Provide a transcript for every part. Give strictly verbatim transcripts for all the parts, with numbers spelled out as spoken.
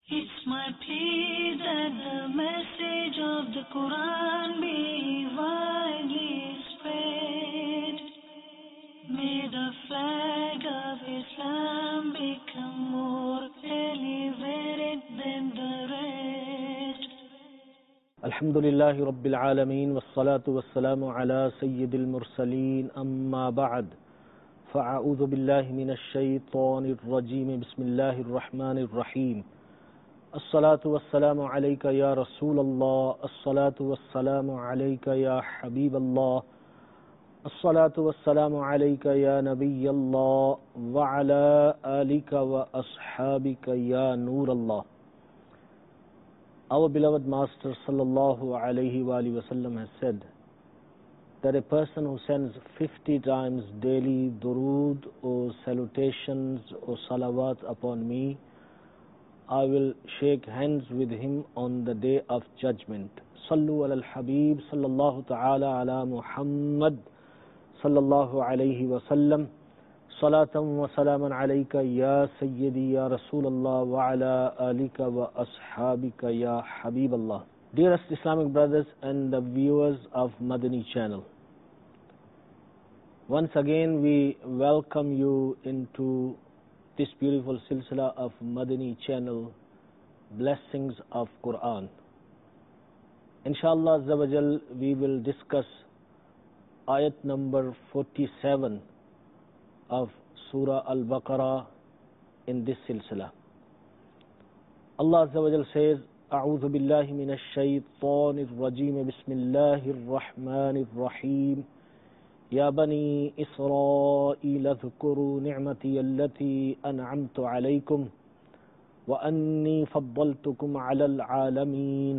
It's my plea that the message of the Quran be widely spread. May the flag of Islam become more elevated than the rest. Alhamdulillahi Rabbil Alameen, wassalatu wassalamu ala Sayyidil Mursaleen, amma ba'd. فأعوذ بالله من الشيطان الرجيم بسم الله الرحمن الرحيم الصلاة والسلام عليك يا رسول الله الصلاة والسلام عليك يا حبيب الله الصلاة والسلام عليك يا نبي الله وعلى آلك وأصحابك يا نور الله. Our beloved Master sallallahu alayhi wa alihi wasallam has said that a person who sends fifty times daily durood or salutations or salawat upon me, I will shake hands with him on the day of judgment. Sallu ala al-Habib sallallahu ta'ala ala Muhammad sallallahu alayhi wa sallam. Salatan wa salaman alayka ya Sayyidi ya Rasulallah wa ala alika wa ashabika ya Habiballah. Dearest Islamic brothers and the viewers of Madani channel, once again we welcome you into this beautiful silsila of Madani channel, Blessings of Quran. Inshallah Azza wa Jal, we will discuss ayat number forty-seven of Surah Al-Baqarah in this silsila. Allah Azza wa Jal says, أعوذ بالله من الشيطان الرجيم بسم الله الرحمن الرحيم يا بني إسرائيل اذكروا نعمتي التي أنعمت عليكم وأني فضلتكم على العالمين.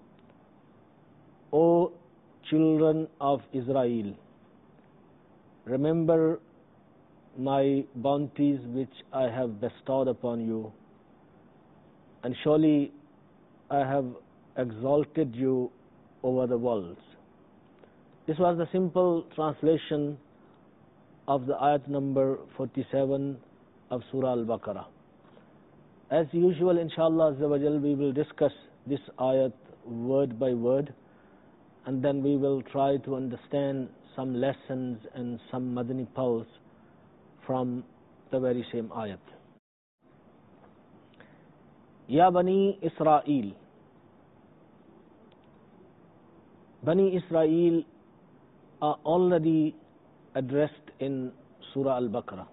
O children of Israel, remember my bounties which I have bestowed upon you, and surely I have exalted you over the worlds. This was the simple translation of the ayat number forty-seven of Surah Al-Baqarah. As usual, inshallah Azza wa Jal, we will discuss this ayat word by word, and then we will try to understand some lessons and some Madani pulse from the very same ayat. Ya Bani Israel. Bani Israel are already addressed in Surah Al-Baqarah,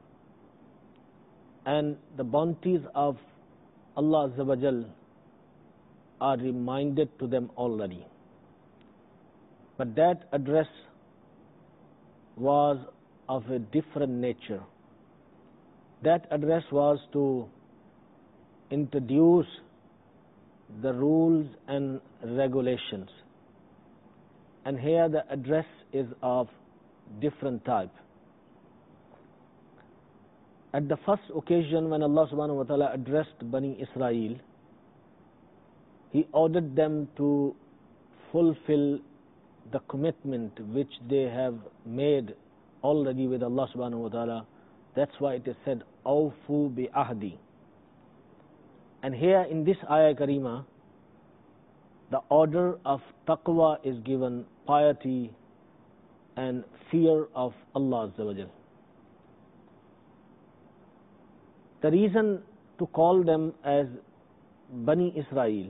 and the bounties of Allah Azza wa Jal are reminded to them already. But that address was of a different nature. That address was to introduce the rules and regulations. And here the address is of different type. At the first occasion when Allah subhanahu wa ta'ala addressed Bani Israel, He ordered them to fulfill the commitment which they have made already with Allah subhanahu wa ta'ala. That's why it is said, Awfu bi ahdi. And here in this ayah karima, the order of taqwa is given, piety and fear of Allah Azza wa Jal. The reason to call them as Bani Israel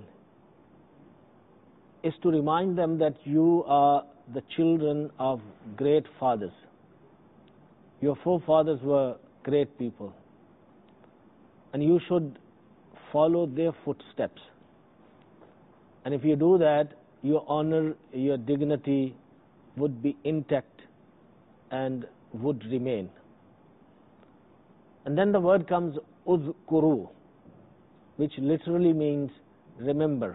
is to remind them that you are the children of great fathers. Your forefathers were great people, and you should follow their footsteps. And if you do that, your honor, your dignity would be intact and would remain. And then the word comes uzkuru, which literally means remember.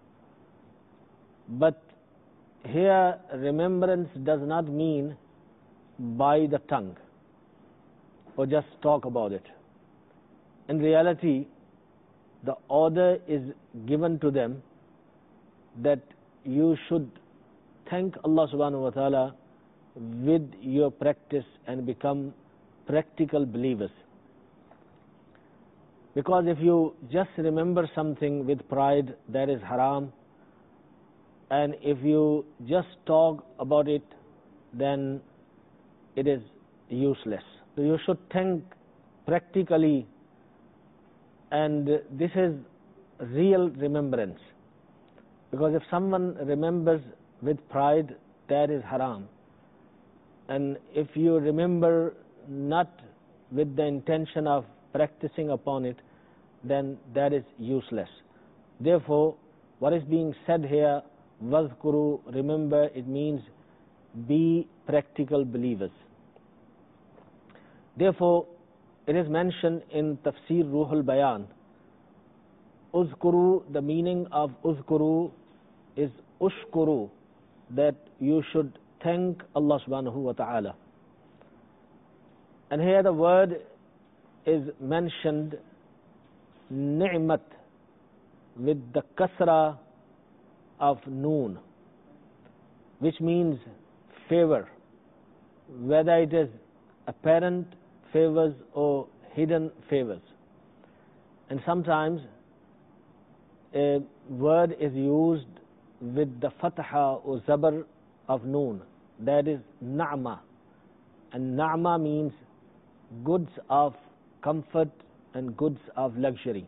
But here remembrance does not mean by the tongue or just talk about it. In reality, the order is given to them that you should thank Allah subhanahu wa ta'ala with your practice and become practical believers. Because if you just remember something with pride, that is haram. And if you just talk about it, then it is useless. So you should think practically, and this is real remembrance. Because if someone remembers with pride, that is haram. And if you remember not with the intention of practicing upon it, then that is useless. Therefore, what is being said here, Vazkuru, remember, it means be practical believers. Therefore, it is mentioned in Tafsir Ruhul Bayan, Uzkuru, the meaning of Uzkuru is Ushkuru, that you should thank Allah subhanahu wa ta'ala. And here the word is mentioned, ni'mat, with the kasra of noon, which means favor, whether it is apparent favors or hidden favors. And sometimes a word is used with the fatha or zabar of noon, that is na'ma. And na'ma means goods of comfort and goods of luxury.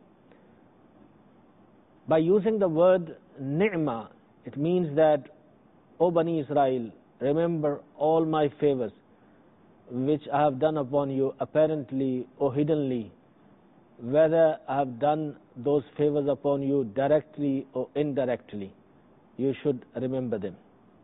By using the word ni'ma, it means that, O Bani Israel, remember all my favors which I have done upon you apparently or hiddenly, whether I have done those favors upon you directly or indirectly, you should remember them.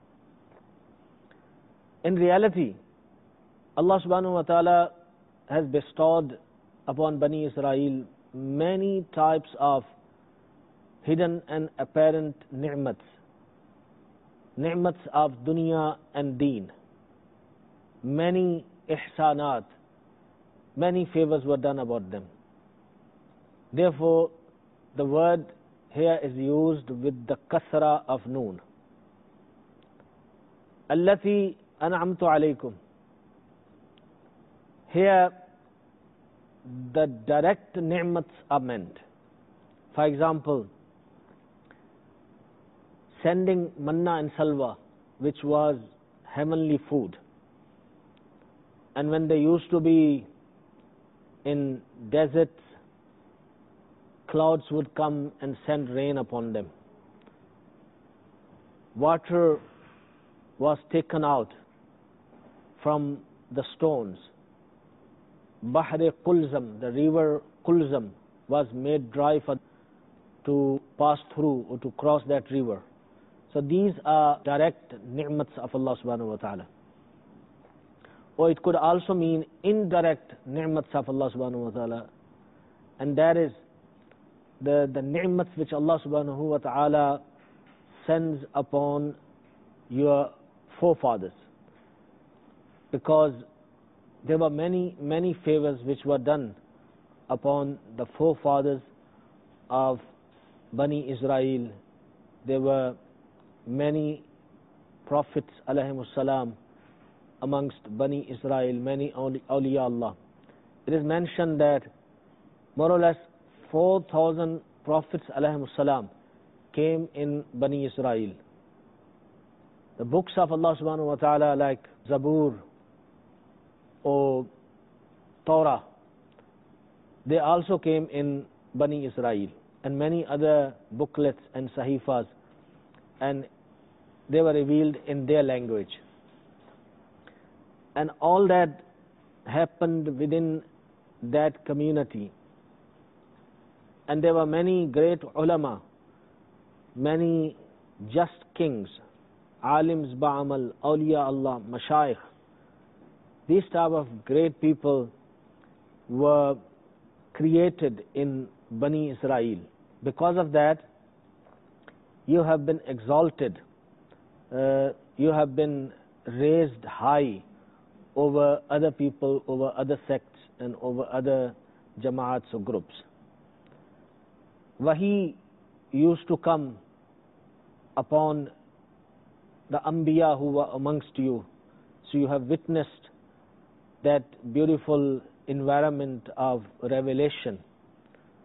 In reality, Allah subhanahu wa ta'ala has bestowed upon Bani Israel many types of hidden and apparent ni'mats, ni'mats of dunya and deen. Many ihsanat, many favors were done about them. Therefore, the word here is used with the kasra of noon. Allati an'amtu alaykum. Here, the direct ni'mats are meant. For example, sending manna and salwa, which was heavenly food. And when they used to be in deserts, clouds would come and send rain upon them. Water was taken out from the stones. Bahre Kulzam, the river Kulzam, was made dry for to pass through or to cross that river. So these are direct ni'mats of Allah subhanahu wa ta'ala. Or it could also mean indirect ni'mats of Allah subhanahu wa ta'ala, and that is the, the ni'mats which Allah subhanahu wa ta'ala sends upon your forefathers. Because there were many, many favors which were done upon the forefathers of Bani Israel. There were many prophets alayhimus salam amongst Bani Israel, many awliya Allah. It is mentioned that more or less four thousand prophets alayhimus salam came in Bani Israel. The books of Allah subhanahu wa ta'ala like Zabur or Torah, they also came in Bani Israel, and many other booklets and sahifas, and they were revealed in their language. And all that happened within that community. And there were many great ulama, many just kings, alims ba'amal, awliya Allah, mashayikh. These type of great people were created in Bani Israel. Because of that, you have been exalted, uh, you have been raised high over other people, over other sects, and over other jama'ats or groups. Wahi used to come upon the Anbiya who were amongst you. So you have witnessed that beautiful environment of revelation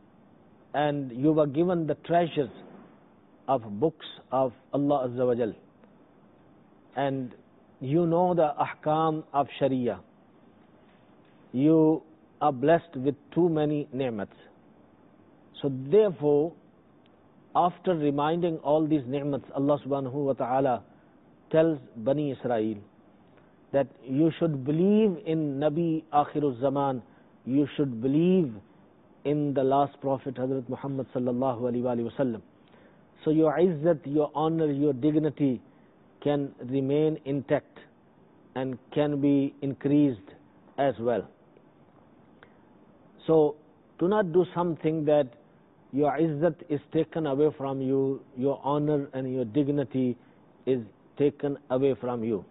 and you were given the treasures of books of Allah Azza wa Jal, and you know the ahkam of Sharia. You are blessed with too many ni'mats. So therefore, after reminding all these ni'mats, Allah subhanahu wa ta'ala tells Bani Israel that you should believe in Nabi Akhirul Zaman, you should believe in the last Prophet Hazrat Muhammad sallallahu alaihi wasallam. So your izzat, your honor, your dignity can remain intact and can be increased as well. So do not do something that your izzat is taken away from you, your honor and your dignity is taken away from you.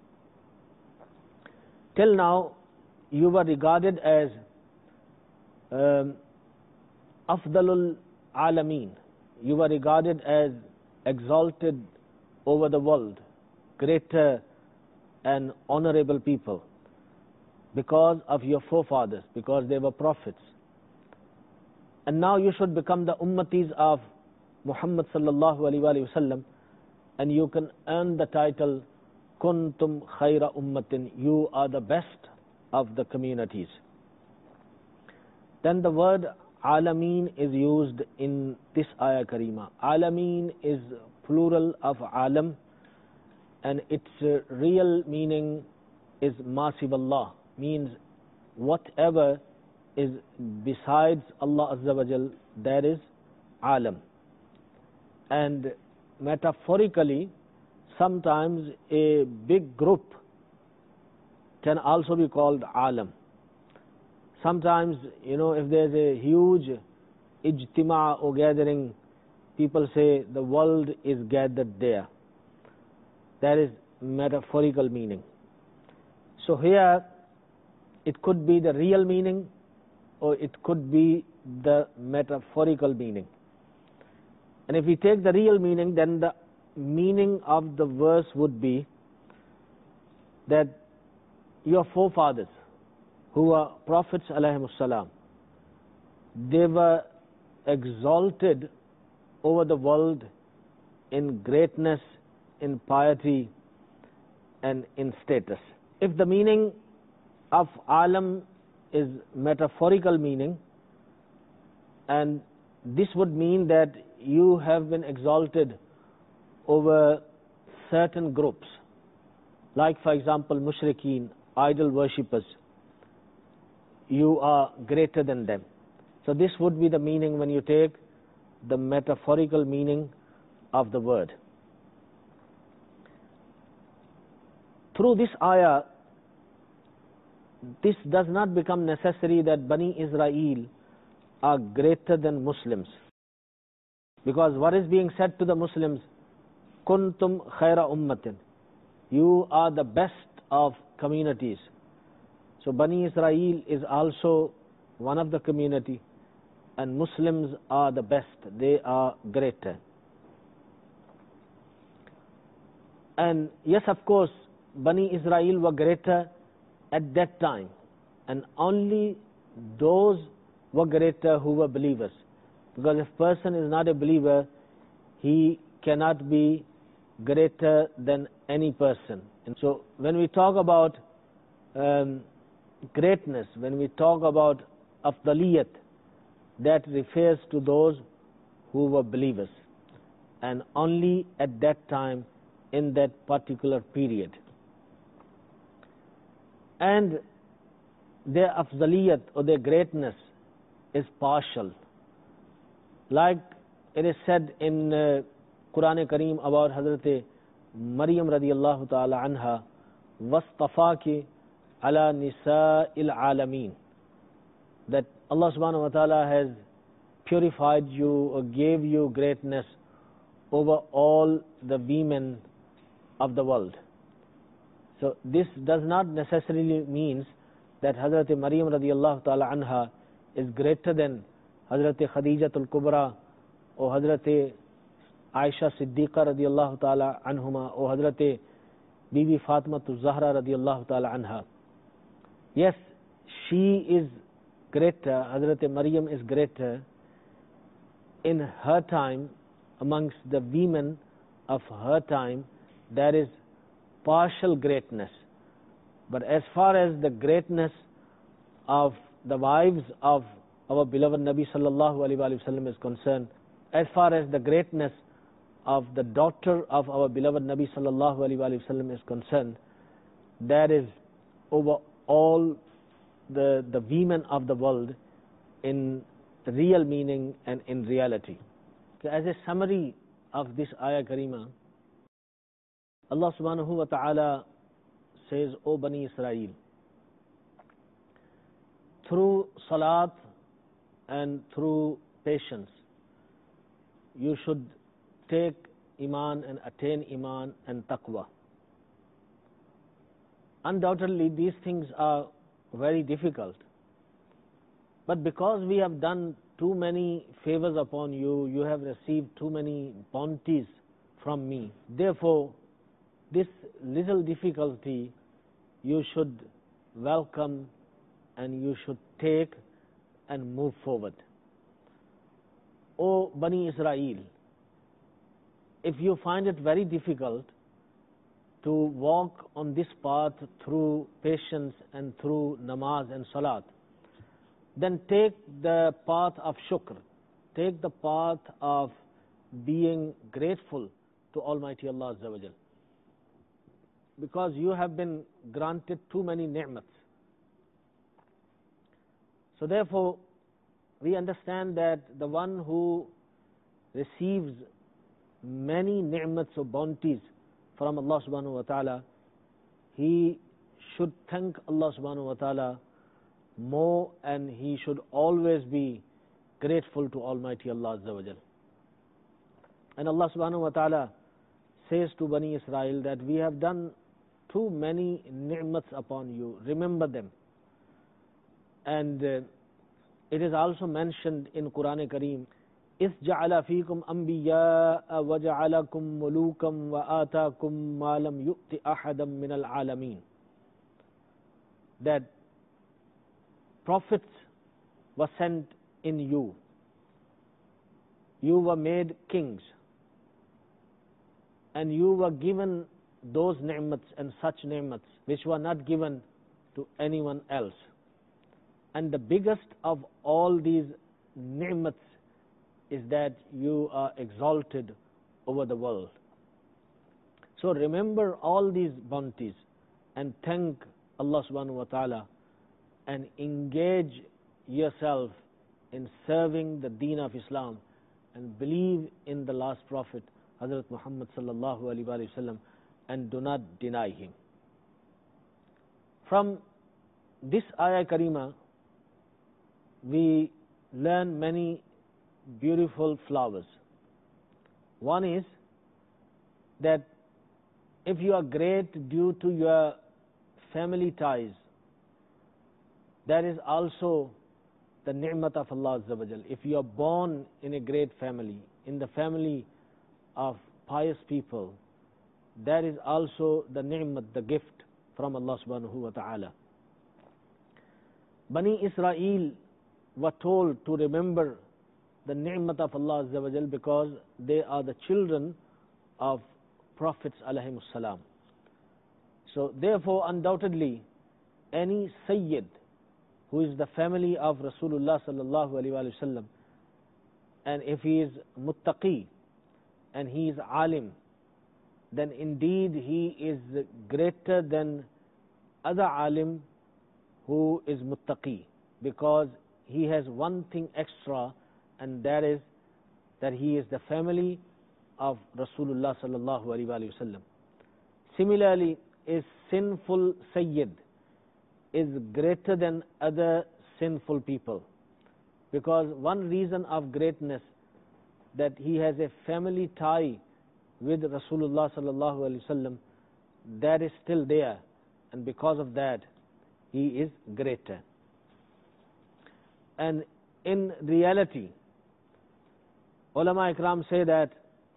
Till now, you were regarded as um, Afdalul Alameen. You were regarded as exalted over the world, greater and honorable people, because of your forefathers, because they were prophets. And now you should become the ummatis of Muhammad sallallahu alaihi wasallam, and you can earn the title Kuntum Khaira Ummatin. You are the best of the communities. Then the word Alameen is used in this ayah karima. Alameen is plural of Alam, and its uh, real meaning is Masiballah, means whatever is besides Allah Azza wa Jal, that is Alam. And metaphorically, sometimes a big group can also be called Alam. Sometimes, you know, if there's a huge ijtima or gathering, people say the world is gathered there. That is metaphorical meaning. So here, it could be the real meaning, or it could be the metaphorical meaning. And if we take the real meaning, then the meaning of the verse would be that your forefathers, who were prophets alayhimus salam, they were exalted over the world in greatness, in piety, and in status. If the meaning of Alam is metaphorical meaning, and this would mean that you have been exalted over certain groups, like for example mushrikeen, idol worshippers, you are greater than them. So this would be the meaning when you take the metaphorical meaning of the word. Through this ayah, this does not become necessary that Bani Israel are greater than Muslims. Because what is being said to the Muslims, Kuntum Khaira Ummatin, you are the best of communities. So Bani Israel is also one of the community, and Muslims are the best, they are greater. And yes, of course, Bani Israel were greater at that time, and only those were greater who were believers. Because if a person is not a believer, he cannot be greater than any person. And so when we talk about um, greatness, when we talk about afdaliyat, that refers to those who were believers, and only at that time, in that particular period. And their afdaliyat or their greatness is partial. Like it is said in uh, Quran Kareem about Hazrat Maryam radiyallahu ta'ala anha, وَاسْطَفَاكِ عَلَى نِسَاءِ الْعَالَمِينَ, that Allah subhanahu wa ta'ala has purified you or gave you greatness over all the women of the world. So this does not necessarily mean that Hazrat Maryam radiyallahu ta'ala anha is greater than Hazrat Khadijatul Kubra or Hazrat Aisha Siddiqa radiyallahu ta'ala anhuma or Hazrat Bibi Fatmatul Zahra radiyallahu ta'ala anha. Yes, she is greater, Hazrat Maryam is greater in her time, amongst the women of her time, there is partial greatness. But as far as the greatness of the wives of our beloved Nabi sallallahu alaihi wasallam is concerned, as far as the greatness of the daughter of our beloved Nabi sallallahu alaihi wasallam is concerned, there is over all the, the women of the world in real meaning and in reality. So as a summary of this ayah karima, Allah subhanahu wa ta'ala says, O Bani Israel, through salat and through patience, you should take iman and attain iman and taqwa. Undoubtedly, these things are very difficult. But because we have done too many favors upon you, you have received too many bounties from me. Therefore, this little difficulty you should welcome and you should take and move forward. O Bani Israel, if you find it very difficult to walk on this path through patience and through namaz and salat, then take the path of shukr, take the path of being grateful to Almighty Allah Azza wa Jal. Because you have been granted too many ni'mats. So therefore, we understand that the one who receives many ni'mats or bounties from Allah subhanahu wa ta'ala, he should thank Allah subhanahu wa ta'ala more, and he should always be grateful to Almighty Allah Azza wa Jal. And Allah subhanahu wa ta'ala says to Bani Israel that we have done too many ni'mats upon you, remember them. And uh, it is also mentioned in Quran Kareem, إِذْ جَعَلَ فِيكُمْ أَنْبِيَاءَ وَجَعَلَكُمْ مُلُوكًا وَآتَاكُمْ مَا لَمْ يُؤْتِ أَحَدًا مِنَ الْعَالَمِينَ. That prophets were sent in you. You were made kings. And you were given those ni'mats and such ni'mats which were not given to anyone else. And the biggest of all these ni'mats is that you are exalted over the world. So remember all these bounties and thank Allah subhanahu wa ta'ala and engage yourself in serving the deen of Islam and believe in the last prophet Hazrat Muhammad sallallahu alaihi wasallam and do not deny him. From this ayah karima, we learn many beautiful flowers. One is that if you are great due to your family ties, that is also the ni'mat of Allah Azza wa Jal. If you are born in a great family, in the family of pious people, that is also the ni'mat, the gift from Allah subhanahu wa ta'ala. Bani Israel were told to remember the ni'mat of Allah Azza wa Jal because they are the children of prophets alayhimus salam. So therefore, undoubtedly, any Sayyid who is the family of Rasulullah sallallahu alaihi wasallam, and if he is muttaqi and he is alim, then indeed he is greater than other alim who is muttaqi, because he has one thing extra, and that is that he is the family of Rasulullah sallallahu alaihi wasallam. Similarly, a sinful Sayyid is greater than other sinful people, because one reason of greatness that he has a family tie with Rasulullah sallallahu alaihi wasallam, that is still there, and because of that he is greater. And in reality, ulama ikram say that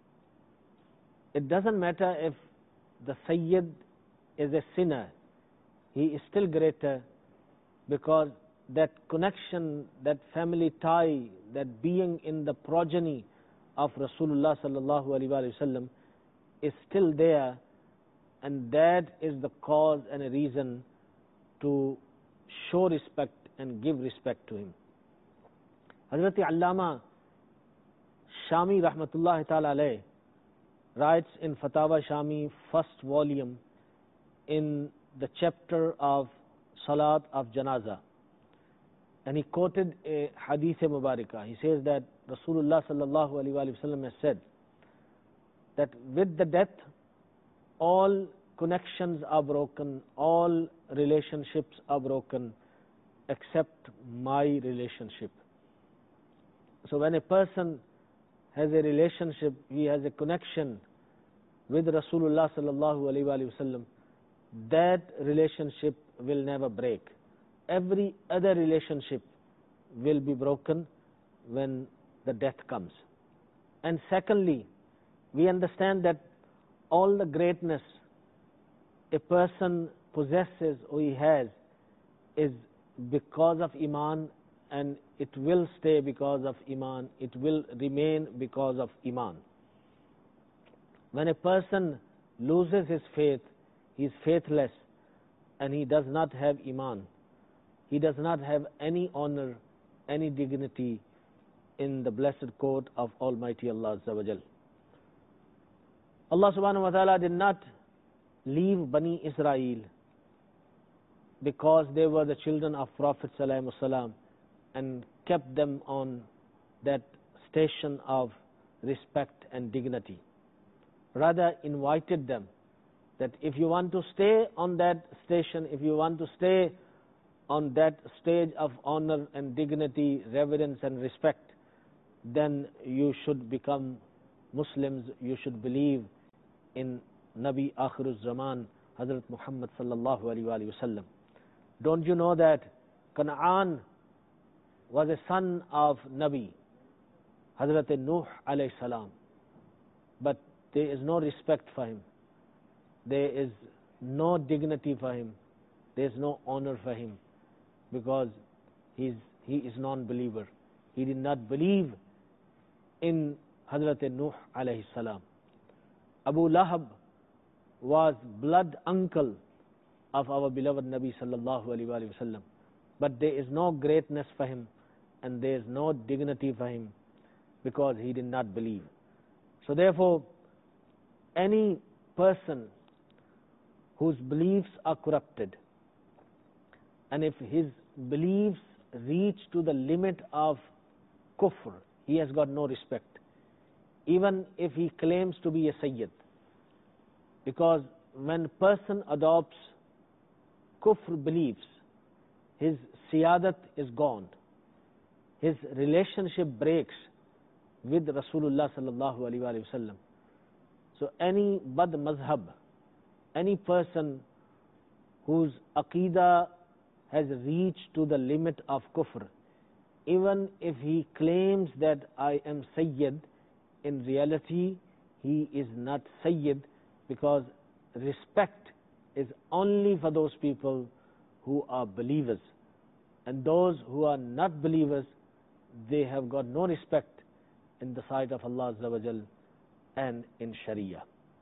it doesn't matter if the Sayyid is a sinner, he is still greater, because that connection, that family tie, that being in the progeny of Rasulullah sallallahu alaihi wasallam is still there, and that is the cause and a reason to show respect and give respect to him. Hazrat Allama Shami rahmatullahi ta'ala alayh writes in Fatawa Shami, first volume, in the chapter of Salat of Janaza, and he quoted a hadith mubarakah. He says that Rasulullah sallallahu alaihi wasallam has said that with the death all connections are broken, all relationships are broken except my relationship. So when a person has a relationship, he has a connection with Rasulullah sallallahu alaihi wasallam, that relationship will never break. Every other relationship will be broken when the death comes. And secondly, we understand that all the greatness a person possesses or he has is because of Iman, and it will stay because of Iman, it will remain because of Iman. When a person loses his faith, he is faithless and he does not have Iman. He does not have any honor, any dignity in the blessed court of Almighty Allah Azza wa Jal. Allah subhanahu wa ta'ala did not leave Bani Israel because they were the children of Prophet sallallahu alaihi wasallam and kept them on that station of respect and dignity. Rather invited them that if you want to stay on that station, if you want to stay on that stage of honor and dignity, reverence and respect, then you should become Muslims, you should believe in Nabi Akhiruz Zaman, Hazrat Muhammad sallallahu alaihi wasallam. Don't you know that Canaan was a son of Nabi, Hazrat Nuh alayhi salam, but there is no respect for him, there is no dignity for him, there is no honor for him, because he is, he is non-believer. He did not believe in Hazrat Nuh alayhi salam. Abu Lahab was blood uncle of our beloved Nabi sallallahu alaihi wasallam, but there is no greatness for him and there is no dignity for him because he did not believe. So therefore, any person whose beliefs are corrupted, and if his beliefs reach to the limit of kufr, he has got no respect, even if he claims to be a Sayyid. Because when a person adopts kufr beliefs, his siyadat is gone. His relationship breaks with Rasulullah sallallahu alaihi wasallam. So any bad mazhab, any person whose aqidah has reached to the limit of kufr, even if he claims that I am Sayyid, in reality he is not Sayyid, because respect is only for those people who are believers, and those who are not believers, they have got no respect in the sight of Allah Azza wa Jal and in Sharia.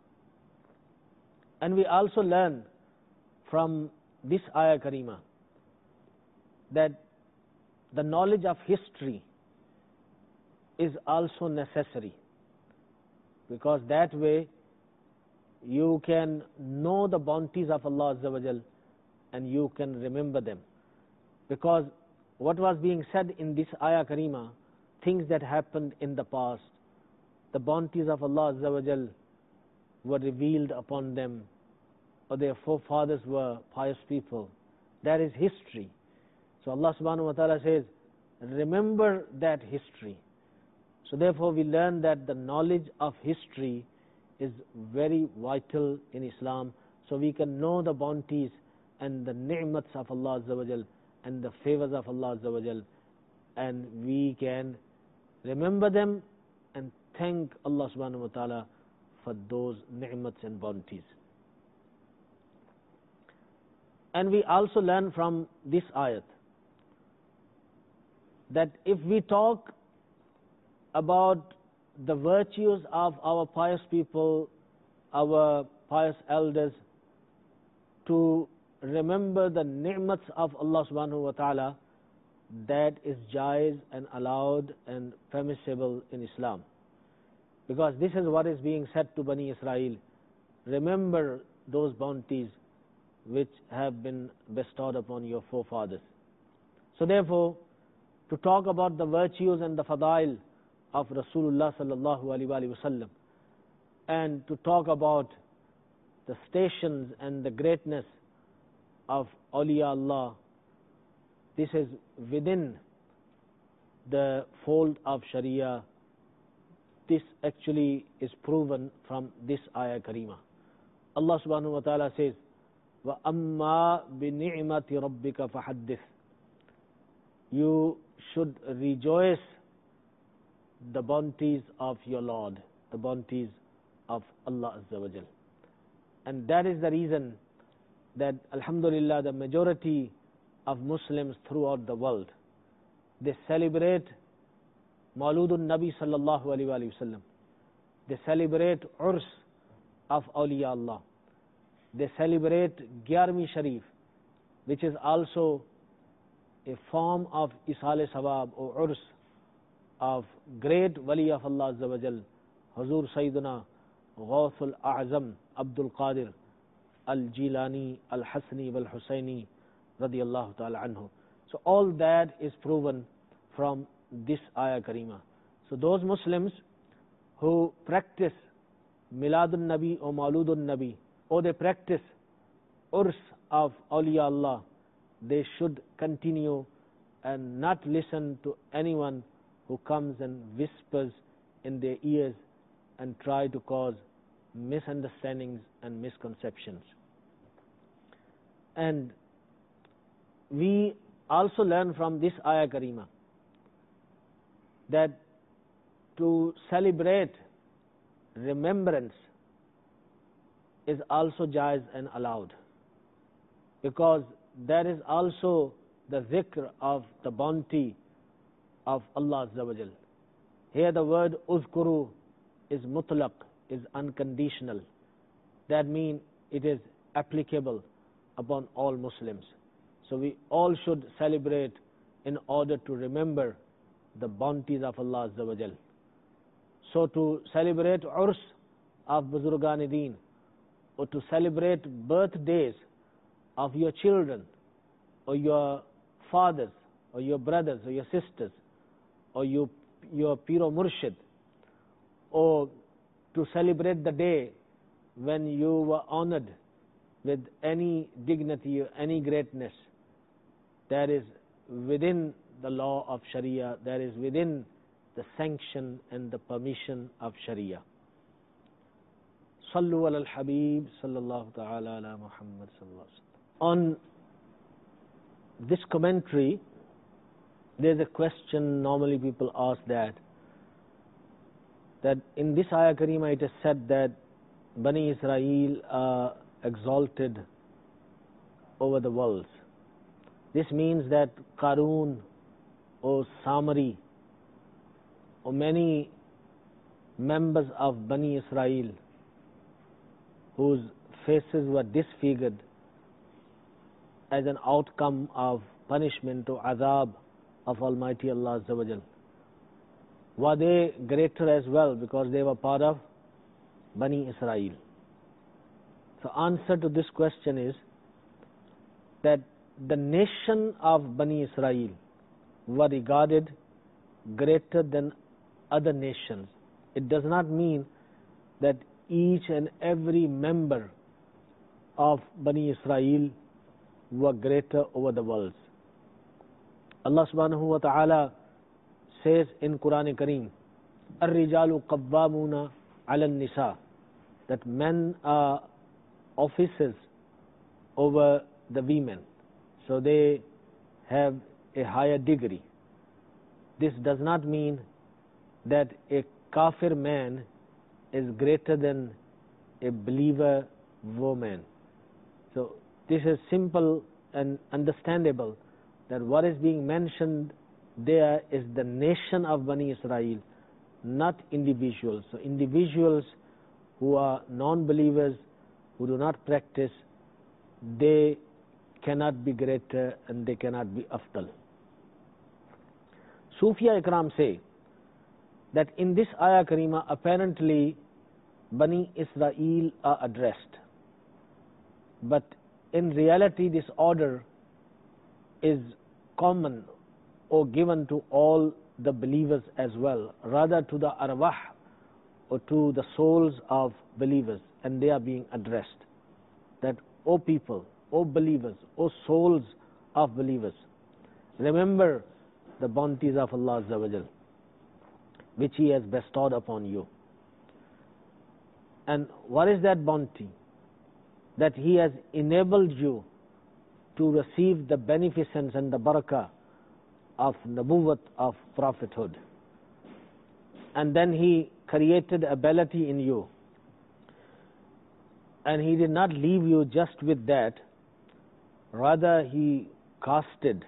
And we also learn from this ayah karima that the knowledge of history is also necessary, because that way you can know the bounties of Allah Azza wa Jal and you can remember them. Because what was being said in this ayah karima, things that happened in the past, the bounties of Allah Azza wa Jal were revealed upon them, or their forefathers were pious people. That is history. So Allah subhanahu wa ta'ala says, remember that history. So therefore we learn that the knowledge of history is very vital in Islam, so we can know the bounties and the ni'mats of Allah Azza wa Jal and the favors of Allah Azza wa Jal, and we can remember them and thank Allah subhanahu wa ta'ala for those ni'mats and bounties. And we also learn from this ayat that if we talk about the virtues of our pious people, our pious elders, to remember the ni'mats of Allah subhanahu wa ta'ala, that is jaiz and allowed and permissible in Islam. Because this is what is being said to Bani Israel. Remember those bounties which have been bestowed upon your forefathers. So therefore, to talk about the virtues and the fadail of Rasulullah sallallahu alaihi wasallam, and to talk about the stations and the greatness of awliya Allah, this is within the fold of Sharia. This actually is proven from this ayah karima. Allah subhanahu wa ta'ala says, وَأَمَّا بِنِعْمَةِ رَبِّكَ فَحَدِّثْ. You should rejoice the bounties of your Lord, the bounties of Allah Azza wa Jal. And that is the reason that, alhamdulillah, the majority of Muslims throughout the world, they celebrate Mawludun Nabi sallallahu alaihi wasallam. They celebrate Urs of awliya Allah. They celebrate Gyarmi Sharif, which is also a form of Isal Sawab or Urs of great Wali of Allah Azza wa Jal, Hazur Sayyidina Ghawthul A'zam Abdul Qadir Al-Jilani Al-Hasni Wal-Husaini radiyallahu ta'ala anhu. So all that is proven from this ayah karima. So those Muslims who practice Miladun Nabi or Mawludun Nabi, or they practice Urs of awliya Allah, they should continue and not listen to anyone who comes and whispers in their ears and try to cause misunderstandings and misconceptions. And we also learn from this ayah karima that to celebrate remembrance is also jaiz and allowed, because that is also the zikr of the bounty of Allah Azza wa Jal. Here the word uzkuru is mutlaq, is unconditional. That means it is applicable upon all Muslims. So we all should celebrate in order to remember the bounties of Allah Azza wa Jal. So to celebrate Urs of Buzurgan Deen, or to celebrate birthdays of your children, or your fathers, or your brothers, or your sisters, or you, your Piro Murshid, or to celebrate the day when you were honored with any dignity or any greatness, that is within the law of Sharia, that is within the sanction and the permission of Sharia. Sallu ala al-Habib sallallahu ta'ala ala Muhammad sallallahu alaihi wasallam. On this commentary, there's a question normally people ask, that that in this ayah karima it is said that Bani Israel are exalted over the worlds. This means that Qarun or Samari or many members of Bani Israel whose faces were disfigured as an outcome of punishment or azab of Almighty Allah Azza wa Jal, were they greater as well because they were part of Bani Israel? So answer to this question is that the nation of Bani Israel were regarded greater than other nations. It does not mean that each and every member of Bani Israel were greater over the worlds. Allah subhanahu wa ta'ala says in Quran Kareem, Ar-rijalu qawwamuna ala nisa, that men are officers over the women, so they have a higher degree. This does not mean that a kafir man is greater than a believer woman. So this is simple and understandable, that what is being mentioned there is the nation of Bani Israel, not individuals. So individuals who are non-believers, who do not practice, they cannot be greater and they cannot be afdal. Sufia Ikram say that in this ayah karima apparently Bani Israel are addressed, but in reality this order is common or given to all the believers as well, rather to the arwah or to the souls of believers, and they are being addressed. That, O people, O believers, O souls of believers, remember the bounties of Allah Azza wa Jal, which He has bestowed upon you. And what is that bounty? That He has enabled you to receive the beneficence and the barakah of nabuwwat, of prophethood. And then He created ability in you. And He did not leave you just with that, rather He casted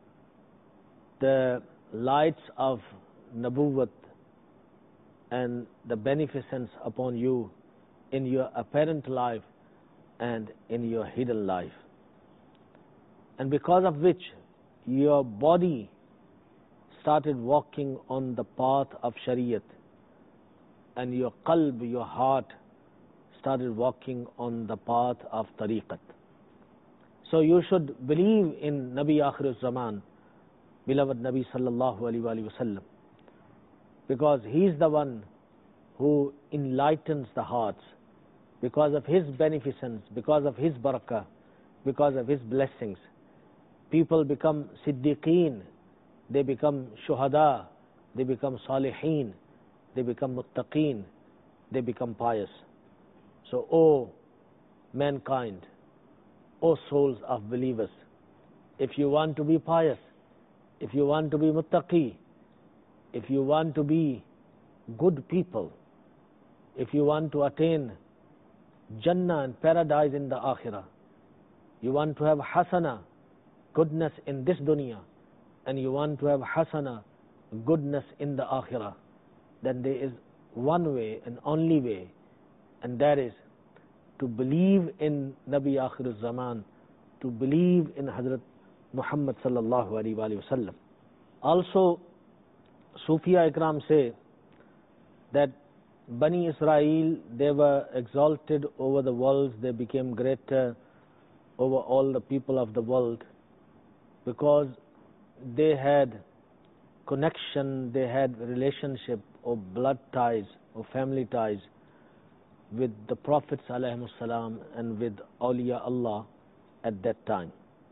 the lights of nabuwwat and the beneficence upon you in your apparent life and in your hidden life. And because of which your body started walking on the path of Shariat, and your qalb, your heart, started walking on the path of Tariqat. So you should believe in Nabi Akhir Zaman, beloved Nabi Sallallahu Alaihi Wasallam, because he is the one who enlightens the hearts. Because of his beneficence, because of his barakah, because of his blessings, people become siddiqeen, they become shuhada, they become salihin, they become muttaqeen, they become pious. So, O mankind, O souls of believers, if you want to be pious, if you want to be muttaqi, if you want to be good people, if you want to attain Jannah and paradise in the Akhirah, you want to have hasana, goodness in this dunya, and you want to have hasana, goodness in the Akhirah, then there is one way and only way, and that is to believe in Nabi Akhir Zaman, to believe in Hazrat Muhammad Sallallahu Alaihi Wasallam. Also, Sufia Ikram say that Bani Israel, they were exalted over the worlds, they became greater over all the people of the world because they had connection, they had relationship or blood ties or family ties with the Prophets alayhimus salam and with awliya Allah at that time.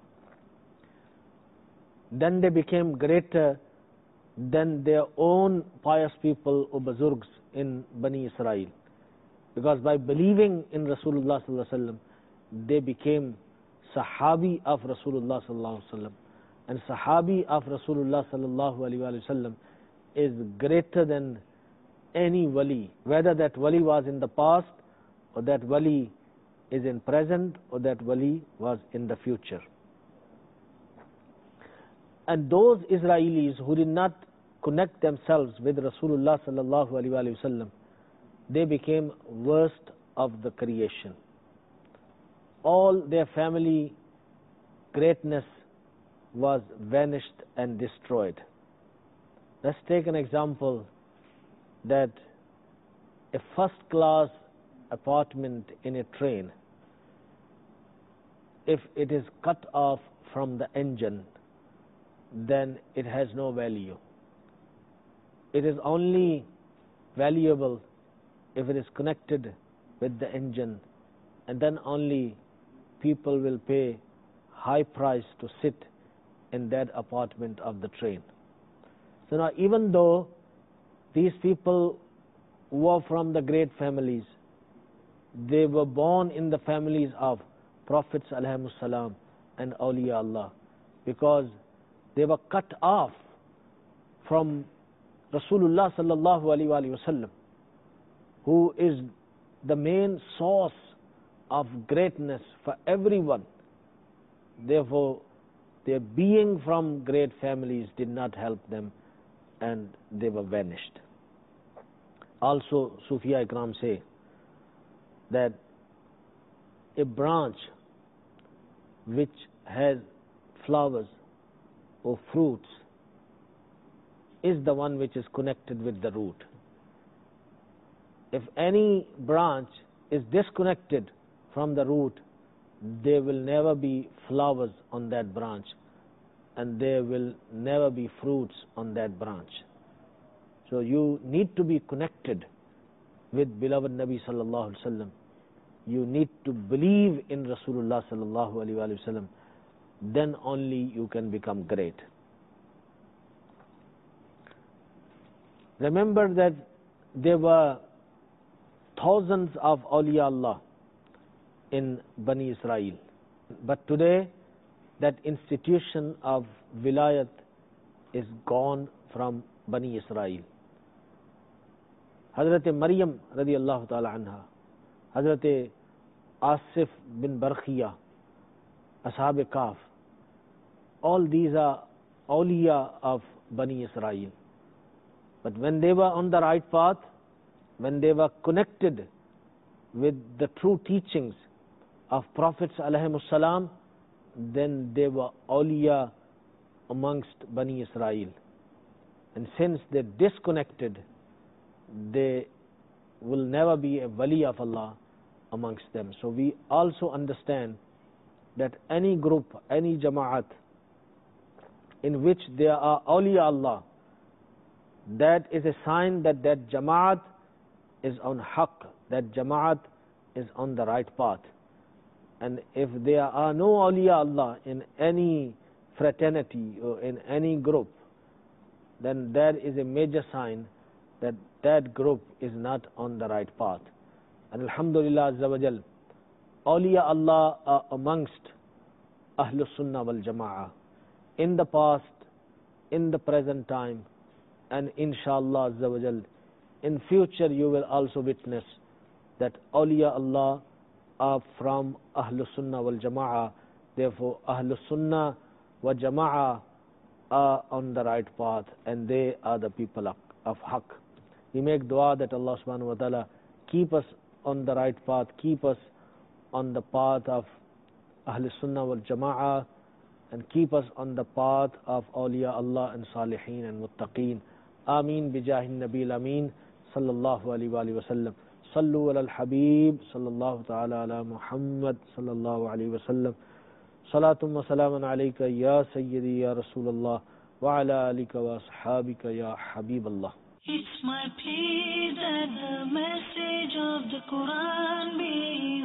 Then they became greater than their own pious people or bazurgs in Bani Israel, because by believing in Rasulullah sallallahu alaihi wasallam, they became Sahabi of Rasulullah sallallahu alaihi wasallam, and Sahabi of Rasulullah sallallahu alaihi wasallam is greater than any wali, whether that wali was in the past or that wali is in present or that wali was in the future. And those Israelis who did not connect themselves with Rasulullah sallallahu alaihi wasallam, they became worst of the creation. All their family greatness was vanished and destroyed. Let's take an example that a first class apartment in a train, if it is cut off from the engine, then it has no value. It is only valuable if it is connected with the engine, and then only people will pay high price to sit in that apartment of the train. So now, even though these people were from the great families, they were born in the families of Prophets alayhimus salam and awliya Allah, because they were cut off from Rasulullah sallallahu alaihi wasallam, who is the main source of greatness for everyone. Therefore, their being from great families did not help them, and they were vanished. Also, Sufiya Ikram say that a branch which has flowers or fruits is the one which is connected with the root. If any branch is disconnected from the root, there will never be flowers on that branch, and there will never be fruits on that branch. So you need to be connected with beloved Nabi sallallahu alaihi wasallam. You need to believe in Rasulullah sallallahu alaihi wasallam. Then only you can become great. Remember that there were thousands of awliya Allah in Bani Israel, but today that institution of wilayat is gone from Bani Israel. Hazrat Maryam radiyallahu ta'ala anha, Hazrat Asif bin Barkhiya, Ashab Kaf, all these are awliya of Bani Israel. But when they were on the right path, when they were connected with the true teachings of Prophets alayhimus salam, then they were awliya amongst Bani Israel. And since they disconnected, they will never be a wali of Allah amongst them. So we also understand that any group, any jama'at in which there are awliya Allah, that is a sign that that jama'at is on haqq, that jama'at is on the right path. And if there are no awliya Allah in any fraternity or in any group, then that is a major sign that that group is not on the right path. And alhamdulillah azza wa jal, awliya Allah are amongst Ahlus Sunnah wal Jama'ah in the past, in the present time, and inshallah azza wa jal, in future you will also witness that awliya Allah are from Ahlus Sunnah wal Jama'ah. Therefore Ahlus Sunnah wal Jama'ah are on the right path, and they are the people of, of haqq. We make dua that Allah subhanahu wa ta'ala keep us on the right path, keep us on the path of Ahlus Sunnah wal Jama'ah, and keep us on the path of awliya Allah and salihin and muttaqeen. Ameen bijahin nabil ameen sallallahu alayhi wa alihi wa sallam. Sallu ala al-habib sallallahu ta'ala ala Muhammad sallallahu alayhi wa sallam. Salatum wa salaman alayka ya sayyidi ya Rasulullah wa ala alika wa ashabika ya Habiballah. It's my plea that the message of the Quran be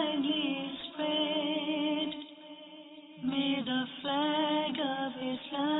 widely spread. May the flag of Islam